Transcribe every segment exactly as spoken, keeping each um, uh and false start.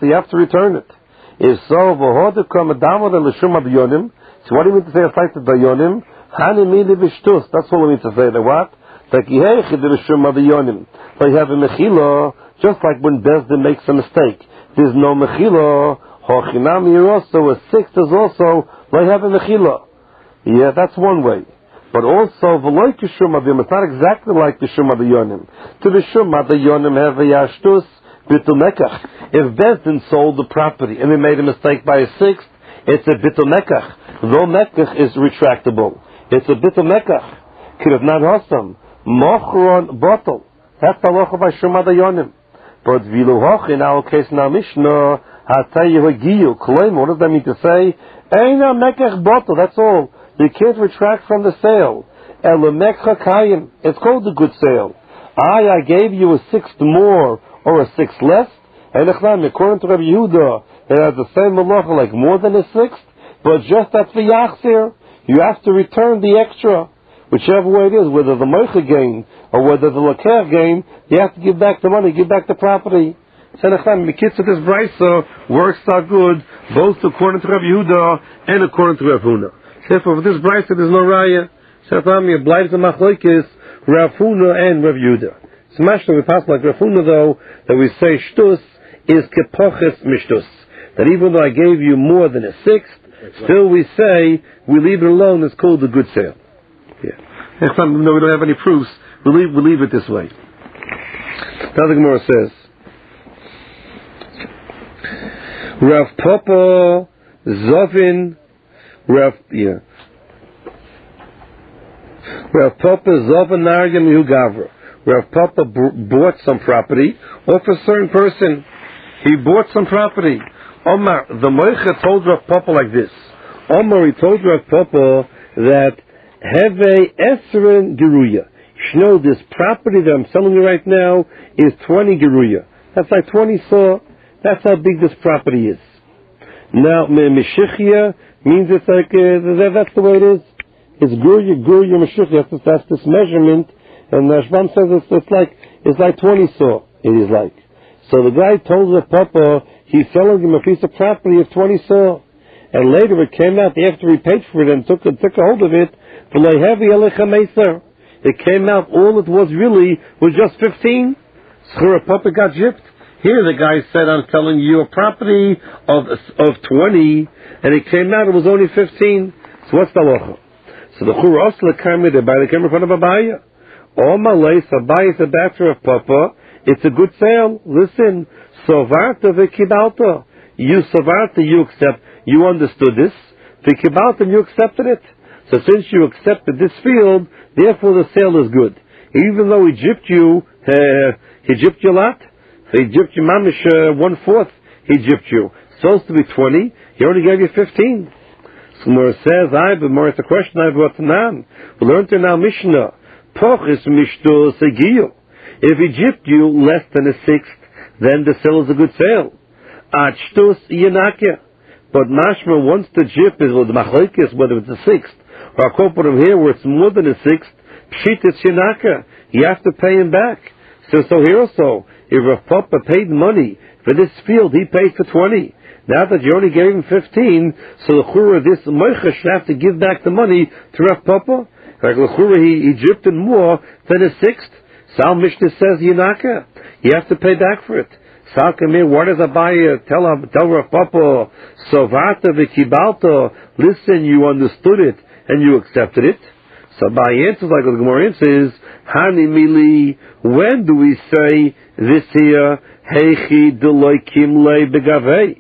so you have to return it. If so, v'hodu kamadamo de l'shum abiyonim. So what do you mean to say a fight to dayonim? Hani mili b'shtus. That's all we mean to say. The what? Takihechi de l'shum abiyonim. So you have a mechila, just like when Bezdin makes a mistake. There's no mechila. Hochinam yiroso, a sixth is also, they have a mechila. Yeah, that's one way. But also, v'loi kishum abiyonim. It's not exactly like the shum abiyonim. To the shum abiyonim have a yashtus bitul nekach. If Bezdin sold the property and they made a mistake by a sixth, it's a bitul nekach. Though nekach is retractable. It's a bitul nekach. Could have not hosam. Mochron bottle. That's the halacha by shum abiyonim. But vilu hoch in our case in our Mishnah, hatayu hagiyu claim. What does that mean to say? Eina nekach bottle. That's all. You can't retract from the sale. Elamekha kayim. It's called the good sale. I, I gave you a sixth more or a sixth less. And according to Rabbi Yehuda, it has the same malacha, like more than a sixth. But just at the yachzir, you have to return the extra. Whichever way it is, whether the moicha gain or whether the laker gain, you have to give back the money, give back the property. So the kids of this brisa works out good, both according to Rabbi Yehuda and according to Rav Huna. So for this brisa there's no raya. So it bleibt the machlokes Rav Huna and Rav Yehuda. It's mashal we pass like Rav Huna though that we say shtus is kepoches mishtus. That even though I gave you more than a sixth, still we say we leave it alone. It's called the good sale. Yeah. Next time, no, we don't have any proofs. We leave, we leave it this way. Now the Gemara says, Rav Papa Zovin, Rav yeah, Rav Papa Zovin Nargam Yugavra. Rav Papa b- bought some property off a certain person. He bought some property. Omar, the Moicha told Rav Papa like this. Omar, he told Rav Papa that Heve Esren Geruya. You know, this property that I'm selling you right now is twenty Geruya. That's like twenty saw. That's how big this property is. Now, Meshichia means it's like, uh, that's the way it is. It's Geruya, Geruya, Meshichia. That's, that's this measurement. And the Rashbam says it's, it's like, it's like twenty saw. It is like. So the guy told the Papa he's selling him a piece of property of twenty saw. And later it came out after he paid for it and took, took a hold of it. It came out all it was really was just fifteen. So Papa got gypped. Here the guy said, I'm selling you a property of of twenty, and it came out it was only fifteen. So what's the halacha? So the Chura Osla came in by the camera in front of Abaya. All Malay, Abaya is a bachelor of Papa. It's a good sale. Listen, Sovarta v'kibalta. You Sovarta, you accept. You understood this. V'kibalta, you accepted it. So since you accepted this field, therefore the sale is good. Even though he gypped you, uh, he gypped you a lot. He gypped you mamish uh, one fourth. He gypped you. It's supposed to be twenty. He only gave you fifteen. So Mora says, I, but more it's a question I brought to Nan. We learned in our Mishnah. Pochis mishto segiyo. If he gypped you less than a sixth, then the sale is a good sale. Achtus yenakya. But mashma wants to gyp is with machlekes, whether it's a sixth. Or I quote from here where it's more than a sixth, pshit it's yenaka. You have to pay him back. So, so here also, if Rav Papa paid money for this field, he paid for twenty. Now that you only gave him fifteen, so the chura, this moicha should have to give back the money to Rav Papa. Like the chura, he, he gypped in more than a sixth. Sal Mishnah says yenaka. You have to pay back for it. Sal Kamir, what does Abaya tell tell Rav Papa? Sovata v'kibalta. Listen, you understood it and you accepted it. So Abaya answers like the Gemara answers, Hani mili. When do we say this here? Heichi deloikim le begavei.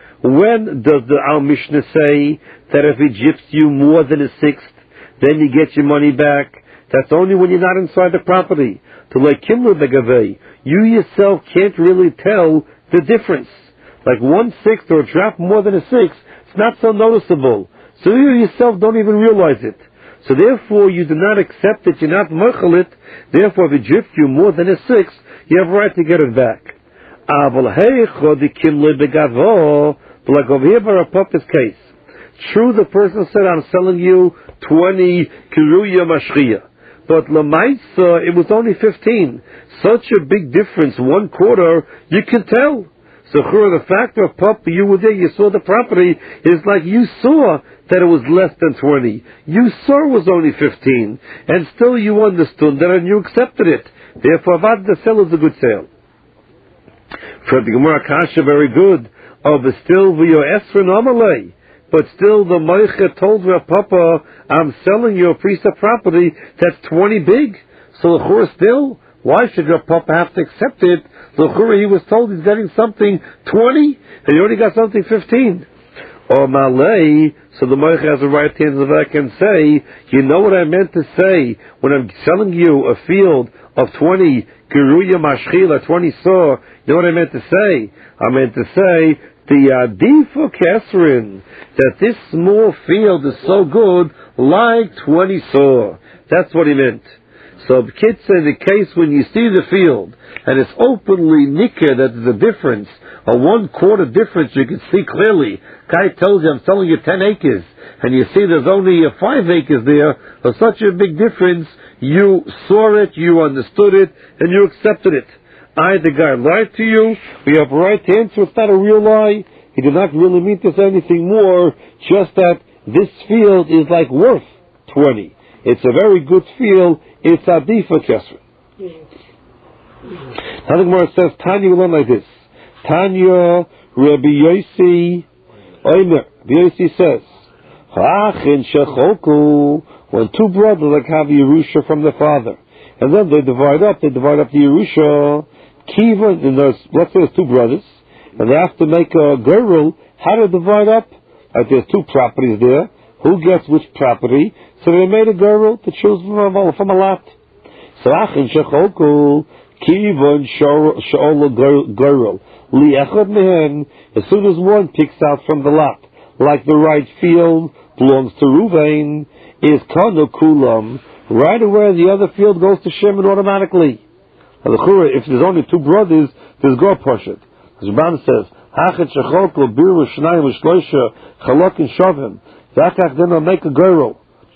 When does the Al Mishnah say that if he gyps you more than a sixth, then you get your money back? That's only when you're not inside the property. To leikim le begavei, you yourself can't really tell the difference. Like one sixth or a drop more than a sixth, it's not so noticeable. So you yourself don't even realize it. So therefore, you do not accept it. You're not mochalit. Therefore, if he gypped you more than a sixth, you have a right to get it back. But like over here by Rav Papa's case, true, the person said, I'm selling you twenty kiruya mashriya. But lamaisa, it was only fifteen. Such a big difference, one quarter, you can tell. So the fact of Papa, you were there, you saw the property, is like you saw that it was less than twenty. You saw it was only fifteen. And still you understood that and you accepted it. Therefore, Avad the sale is a good sale. For the Gemara Kasha, very good. Oh, but still, v'yo esrin amalei. But still, the Moicha told her, Papa, I'm selling you a piece of property that's twenty big. So, l'chura still, why should your Papa have to accept it? L'chura, he was told he's getting something twenty, and he only got something fifteen. Or Malay, so the Moicha has a right to answer back and say, you know what I meant to say when I'm selling you a field of twenty Geruya Mashchila, twenty saw, you know what I meant to say? I meant to say, the Adifa Kesrin, that this small field is so good, like twenty saw. That's what he meant. So, kids say the case when you see the field, and it's openly nikah that there's a difference, a one quarter difference you can see clearly. Guy tells you, I'm selling you ten acres, and you see there's only uh, five acres there, there's such a big difference, you saw it, you understood it, and you accepted it. I, the guy, lied to you, we have a right to answer, it's not a real lie, he did not really mean to say anything more, just that this field is like worth twenty. It's a very good field, it's Adifa Kesra. Now the Gemara says, Tanya will learn like this. Tanya, Rabbi Yossi, Omer, Rabbi Yossi says, Ha'achin shechoku, when two brothers like have Yerusha from the father, and then they divide up, they divide up the Yerusha, Kiva, and there's, let's say there's two brothers, and they have to make a girl, how to divide up? Like there's two properties there, who gets which property? So they made a girl to choose from a, from a lot. So Achin shechoku, Kiva and Shaol girl, li'echad mehen, as soon as one picks out from the lot, like the right field belongs to Ruvain, is Kano Kulam, right away the other field goes to Shimon automatically. If there's only two brothers, there's Go Poshet. As Rabban says, Hachet Shechok L'Biru Shnayim L'Shloisha Chalok and Shavim. Zakach then I'll make a girl.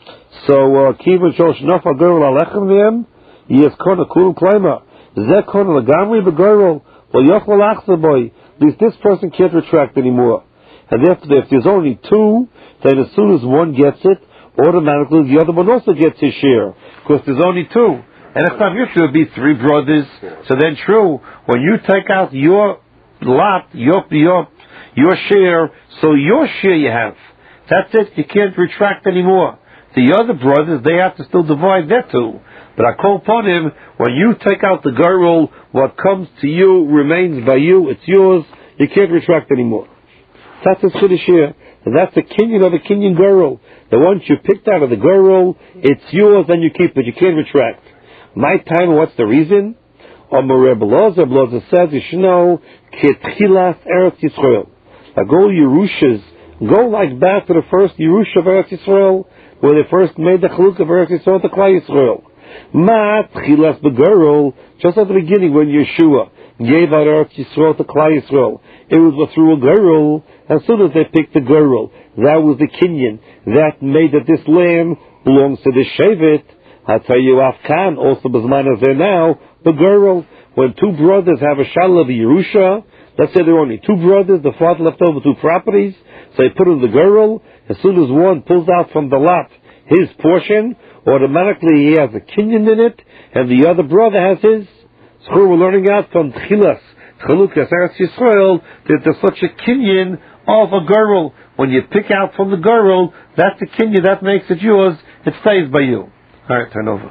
So Kiva Shol Shnafa girl Alechem V'hem, yes Kano Kulam Klema. Zeh Kano Lagamri B'girl, Well Yochel Achzaboy. At least this person can't retract anymore. And therefore, if there's only two, then as soon as one gets it, automatically the other one also gets his share, because there's only two. And if not, if there would be three brothers, so then true, when you take out your lot, your your your share, so your share you have. That's it. You can't retract anymore. The other brothers, they have to still divide their two. But I call upon him, when you take out the girl, what comes to you remains by you. It's yours. You can't retract anymore. That's a Chiddush here. And that's the kinyan of a kinyan girl. The once you picked out of the girl, it's yours and you keep it. You can't retract. My time, what's the reason? Amar Rebbe Loza, Loza says, you should know, Ketchilas Eretz Yisrael. Like all Yerushas, go like back to the first Yerusha of Eretz Yisrael, where they first made the Chaluk of Eretz Yisrael to Klal Yisrael. Ma Tchilas Begirl, just at the beginning when Yeshua gave out Eretz Yisrael to Klal Yisrael, it was through a girl. As soon as they picked the girl, that was the kinyan that made that this land belongs to the Shevet. I'll tell you, Afkan also Bazman is there now. The girl, when two brothers have a Shala of Yerusha, let's say there are only two brothers, the father left over two properties, so they put in the girl. As soon as one pulls out from the lot his portion, automatically he has a kinyan in it, and the other brother has his. So we're learning out from Tchilas, Chalukas, Eretz Yisrael, that there's such a kinyan of a girl. When you pick out from the girl, that's the kinyan, that makes it yours, it stays by you. Alright, turn over.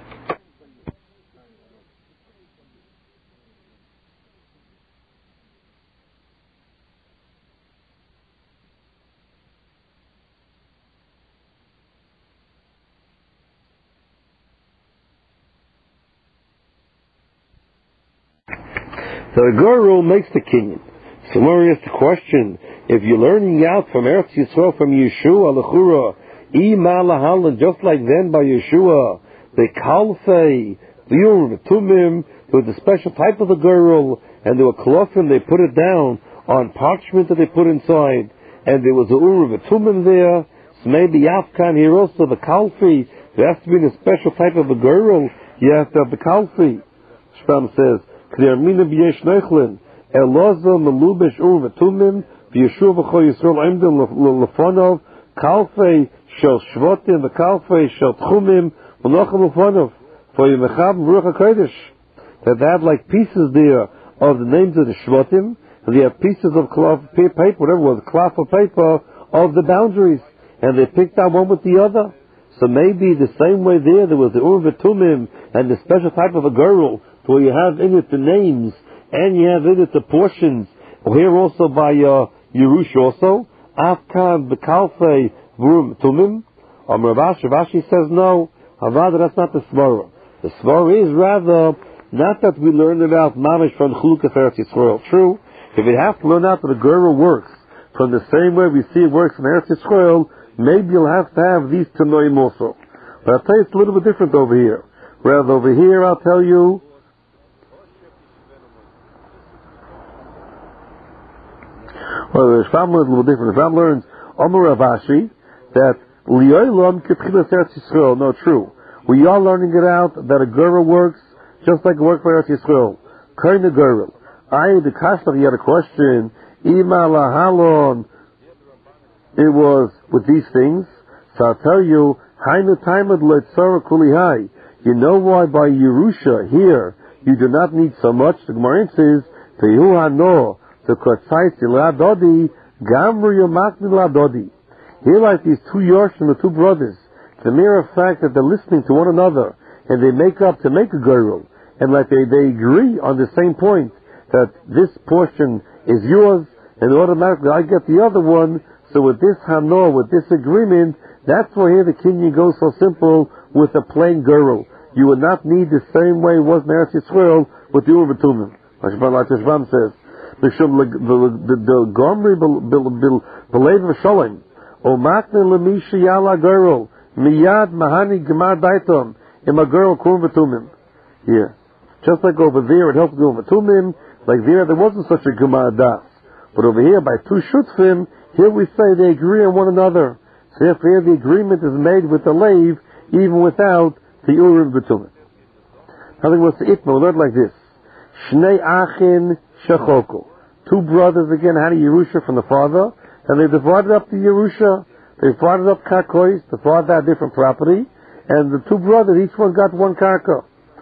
So the girl makes the kinyan. So Mary asks the question, if you're learning out from Eretz Yisrael, from Yeshua, L'chura, Ima Lahalan, just like then by Yeshua, the Kalfei, the Urim, Tumim, there was a special type of the girl, and there were klofim, they put it down on parchment that they put inside, and there was a Urim, Tumim there, so maybe Afkan here also, the Kalfei, there has to be a special type of a girl, you have to have the Kalfei. Shpam says, Eloza melubish urim v'tumim v'yeshuv v'chol Yisrael imdim lefonov kalfei shel shvotim v'kalfei shel tchumim v'nochem lefonov for Yemechab Ruach HaKodesh. That they have like pieces there of the names of the shvotim, and they have pieces of cloth paper, whatever it was, cloth of paper of the boundaries, and they picked out one with the other. So maybe the same way there, there was the Urim V'Tumim and the special type of a girdle, where you have in it the names, and you have in it the portions. Here also by uh, Yerush also, Afkan B'Kalfei Urim V'Tumim. Um, Rav Ashi, Rav Ashi says no, rather that's not the Svara. The Svara is rather, not that we learn about Mamish from Chulukas Eretz Yisrael. True, if we have to learn out that the girdle works from the same way we see it works in Eretz Yisrael, maybe you'll have to have these Tanoim also. But I'll tell you it's a little bit different over here. Whereas over here I'll tell you, well, the Shvam learns a little different. The Shvam learns, Omer Rav Ashi, that Li'olam Ketchilas Eretz Yisrael. No, true. We are learning it out that a girdle works just like it works for Eretz Yisrael. Kain a girdle. I, the Kashlach, he had a question. Ima lahalon. It was with these things. So I'll tell you, Hainu Taimad Leitzara Kulihai. You know why by Yerusha here you do not need so much? The Gemara says, Tehu Hano, the Kotzai Ladodi, Gamru Yomakni Ladodi. Here like these two Yorshim, the two brothers, the mere fact that they're listening to one another and they make up to make a girdle, and like they, they agree on the same point that this portion is yours, and automatically I get the other one. So with this Hanor, with this agreement, that's why here the kinyan goes so simple with a plain girdle. You would not need the same way it was in Eretz Yisrael with the Urim V'Tumim. Like the Shvam says, the the Gomri B'Lev V'Sholem, O Matne L'Mishi Yala Girdle, Miyad Mahani Gemar Daitom, in a girdle Urim V'Tumim. Here. Just like over there it helps the Urim V'Tumim, like there there wasn't such a Gemar Das. But over here by two Shutfim, here we say they agree on one another. So if here the agreement is made with the lave, even without the Urim V'Tumim. Nothing was to Itma, we learned like this. Shnei Achin Shechoko. Two brothers again had a Yerusha from the father, and they divided up the Yerusha. They divided up Karkois, the father had different property, and the two brothers, each one got one Karka.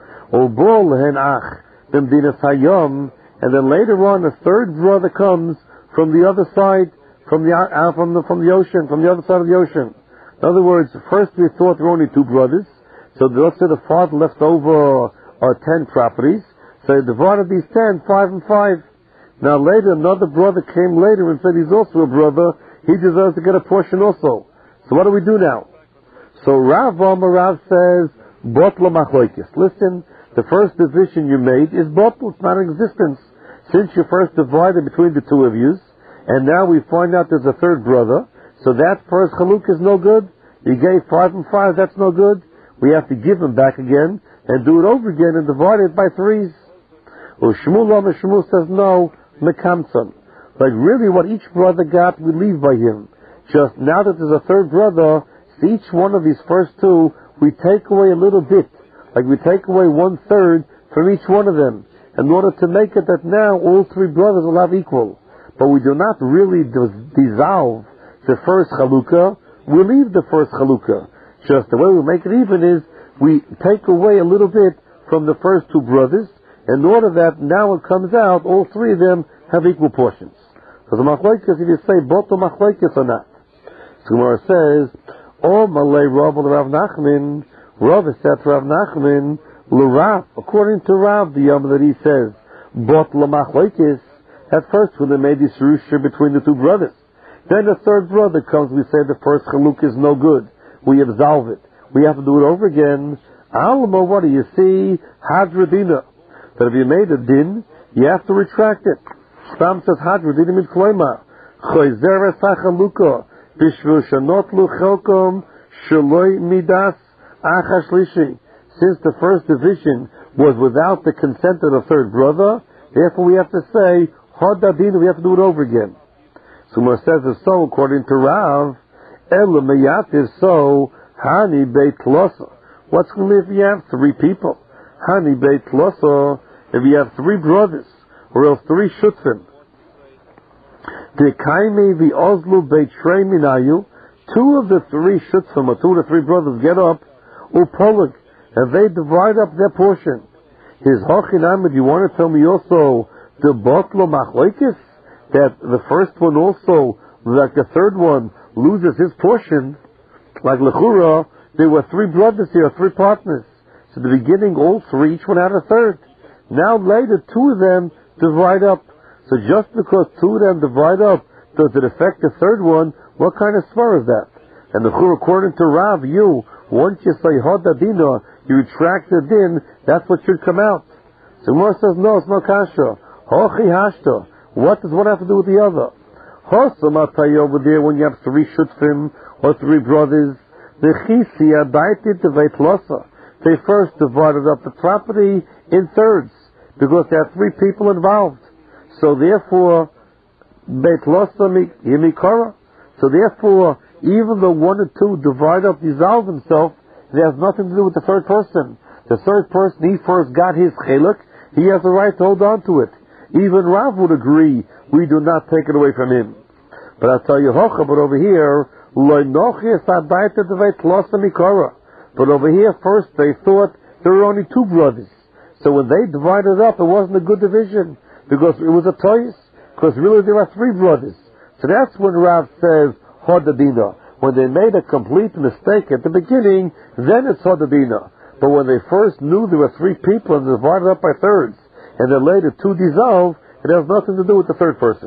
Obol Hen Ach, B'Mdinas Hayom, and then later on a third brother comes from the other side, from the, uh, from the, from the ocean, from the other side of the ocean. In other words, first we thought there were only two brothers, so let's say the father left over uh, ten properties, so they divided these ten, five and five. Now later another brother came later and said he's also a brother, he deserves to get a portion also. So what do we do now? So Rav Amar Rav says, Botla Machloikis. Listen, the first division you made is Botla, it's not in existence. Since you first divided between the two of you, and now we find out there's a third brother, so that first Chaluk is no good. You gave five and five, that's no good. We have to give them back again, and do it over again, and divide it by threes. Well, Shmuel Lama Shmuel says no, Mekamson. Like really what each brother got, we leave by him. Just now that there's a third brother, so each one of these first two, we take away a little bit. Like we take away one third from each one of them, in order to make it that now all three brothers will have equal. But we do not really dissolve the first Chalukah, we leave the first Chalukah. Just the way we make it even is, we take away a little bit from the first two brothers, in order that now it comes out, all three of them have equal portions. So the Machlokes, if you say both the Machlokes or not. So Gemara says, O Malay Rav Rav Nachman, Rav said to Rav Nachman, L'Rav, according to Rav, the Yom that he says, both the Machlokes, at first when they made this Yerusha between the two brothers. Then the third brother comes, we say the first Chaluk is no good. We absolve it. We have to do it over again. Alma, what do you see? Hadradina. That if you made a din, you have to retract it. Stam says Hadradina means Kloima. Choyzer Esachaluka. Bishvil Shanotlu Chelkom. Shaloi Midas Achashlishi. Since the first division was without the consent of the third brother, therefore we have to say, Hadadina, we have to do it over again. So Mar says it's so according to Rav, Ela Meyativ, so, Hani Beit Losa. What's going to be if you have three people? Hani Beit Losa, if you have three brothers, or else three shutzim. The kaimi the Oslu Beitrei Minayu, two of the three shutzim, or two of the three brothers get up, upolig, and they divide up their portion. His hochinam, do you want to tell me also the botlo machloikis, that the first one also, like the third one, loses his portion? Like lechura, there were three brothers here, three partners. So at the beginning, all three, each one had a third. Now later, two of them divide up. So just because two of them divide up, does it affect the third one? What kind of svar is that? And the chur, according to Rav, you, once you say hodadina, you retract the din, that's what should come out. So Gemara says, no, it's no kasha. Hochi hashta. What does one have to do with the other? Hosam, I'll tell you over there, when you have three shutfim, or three brothers, the chisi adaitit deveit losa. They first divided up the property in thirds, because there are three people involved. So therefore, beit losa yimikara. So therefore, even though one or two divide up, dissolve themselves, it has nothing to do with the third person. The third person, he first got his chiluk, he has a right to hold on to it. Even Rav would agree, we do not take it away from him. But I'll tell you, hocha, but over here, but over here, first they thought there were only two brothers. So when they divided up, it wasn't a good division, because it was a toys, because really there are three brothers. So that's when Rav says, hodadina. When they made a complete mistake at the beginning, then it's hodadina. But when they first knew there were three people and divided up by thirds, and then later two dissolve, it has nothing to do with the third person.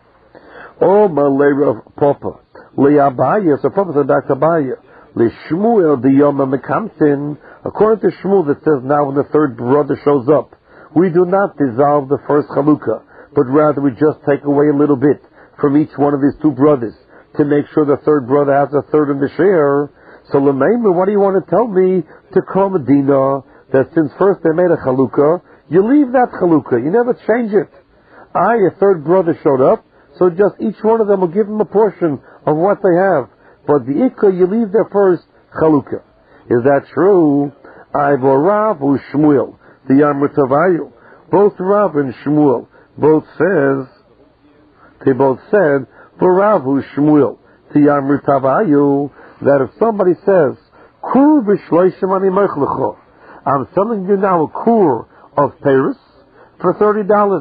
Oh, Malay Rav Papa. Le'abaya, so Papa said back to Abaya. Le'shmuel diyoma mekamtin. According to Shmuel, that says now when the third brother shows up, we do not dissolve the first chalukah, but rather we just take away a little bit from each one of these two brothers to make sure the third brother has a third in the share. So Lemaimer, what do you want to tell me to call Medina that since first they made a chalukah, you leave that chalukah, you never change it. I, a third brother showed up, so just each one of them will give them a portion of what they have. But the ikka, you leave their first chalukah. Is that true? I Rav u Shmuel, the Amritavayu. Both Rav and Shmuel both says, they both said, Rav u Shmuel, the Amritavayu, that if somebody says, Kur b'shloishim ani meichlecho, I'm selling you now a kur of Paris for thirty dollars.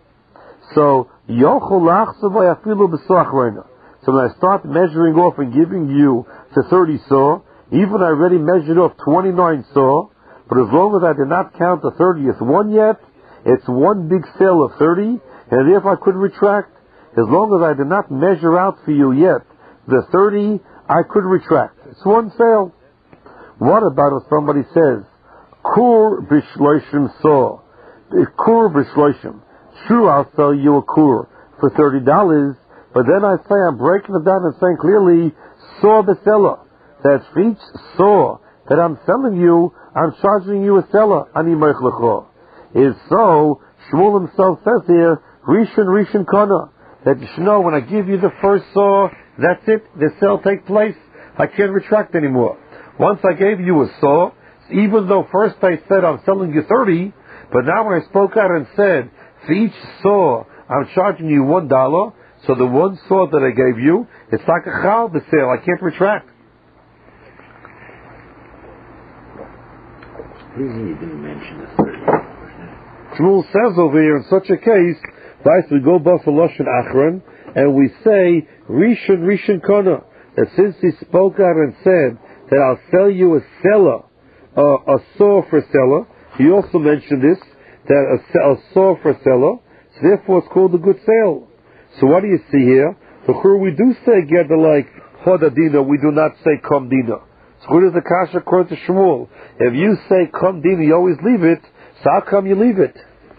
So, yochol lachsavay afilu b'soachreina. So when I start measuring off and giving you to thirty saw, even I already measured off twenty-nine saw, but as long as I did not count the thirtieth one yet, it's one big sale of thirty, and therefore I could retract. As long as I did not measure out for you yet the thirty, I could retract. It's one sale. What about if somebody says, Kur b'shloishim saw, Kur b'shloishim, sure, I'll sell you a kur for thirty dollars, but then I say, I'm breaking it down and saying clearly, saw the seller. That for each saw that I'm selling you, I'm charging you a seller. Ani meichlecho. Is so, Shmuel himself says here, Rishon Rishon Kana, that you should know when I give you the first saw, that's it, the sale takes place. I can't retract anymore. Once I gave you a saw, even though first I said I'm selling you thirty, but now when I spoke out and said, for each saw, I'm charging you one dollar, so the one saw that I gave you, it's like a chal, the sale, I can't retract. Reason you didn't mention the thirty. Shmuel says over here, in such a case, vice we go back for Lashon Achron, and we say, Rishon Rishon Kana, that since he spoke out and said that I'll sell you a seller, uh, a saw for seller, he also mentioned this, that a, a saw for seller, so therefore it's called a good sale. So what do you see here? The chur, we do say gather like hodadina, we do not say kom dina. So what is the kasha according to Shmuel? If you say kom dina, you always leave it, so how come you leave it?